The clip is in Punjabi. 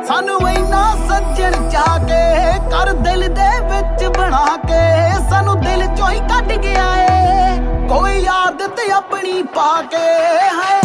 ਸਾਨੂੰ ਇੰਨਾ ਸੱਜਣ ਚਾਹ ਕੇ ਕਰ ਦਿਲ ਦੇ ਵਿੱਚ ਬਣਾ ਕੇ ਸਾਨੂੰ ਦਿਲ ਚੋਂ ਹੀ ਕੱਢ ਗਿਆ ਏ ਕੋਈ ਆਦਤ ਆਪਣੀ ਪਾ ਕੇ ਹੈ